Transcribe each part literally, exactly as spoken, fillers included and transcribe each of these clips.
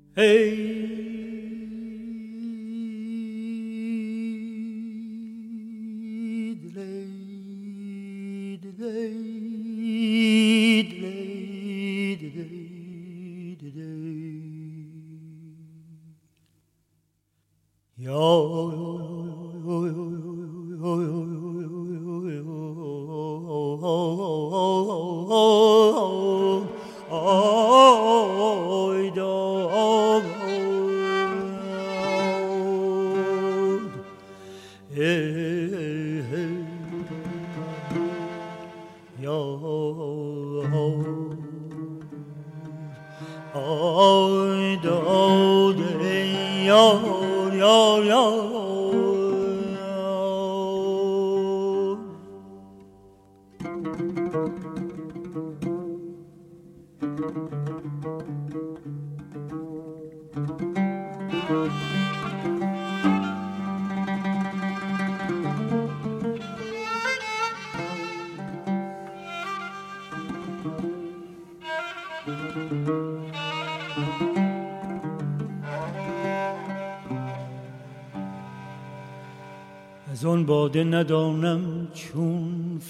از آن باده ندانم چون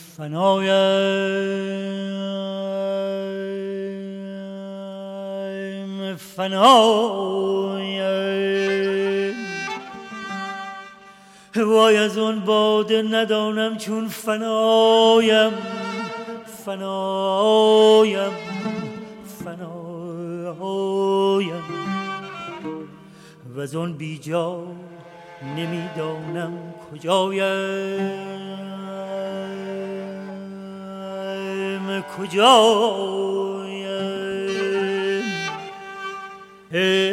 فنایم فنایم وای از آن باده ندانم چون فنایم فنایم فنایم و از آن بیجا نمیدانم کجایم کجایم ای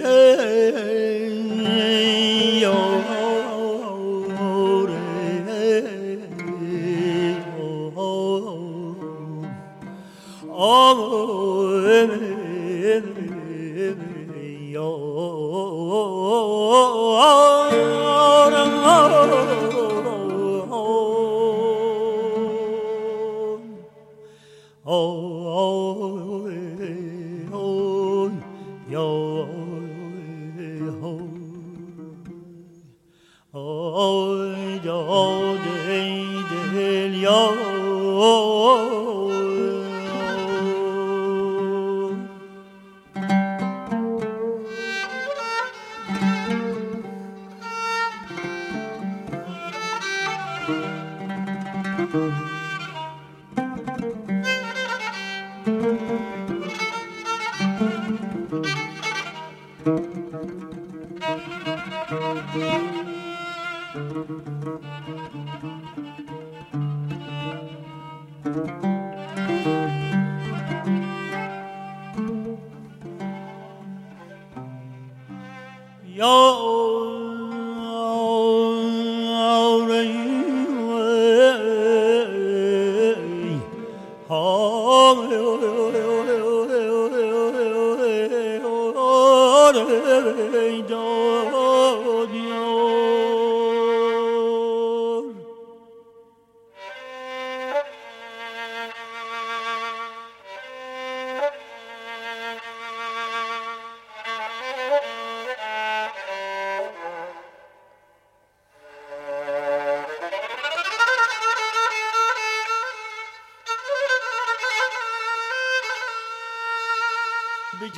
به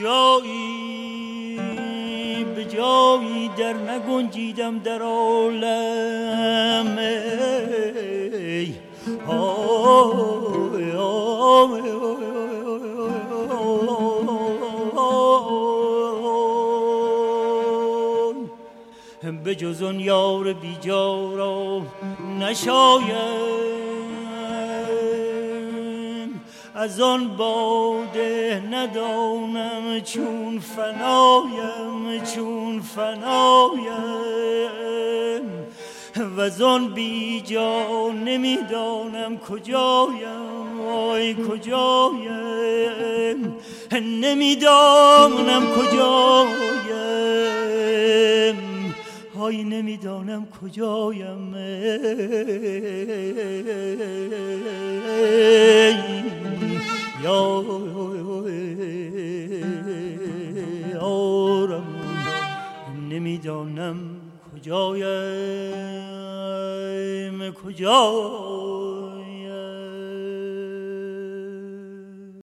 جایی به جایی در نگنجیدم در عالم ای آی آی به جز آن یار بیجا را نشایم از آن باده ندانم چون فنایم چون فنایم و از آن بیجا نمیدانم کجایم وای کجایم نمیدانم کجایم های نمیدانم کجایم یا آرم نمیدانم کجایم کجا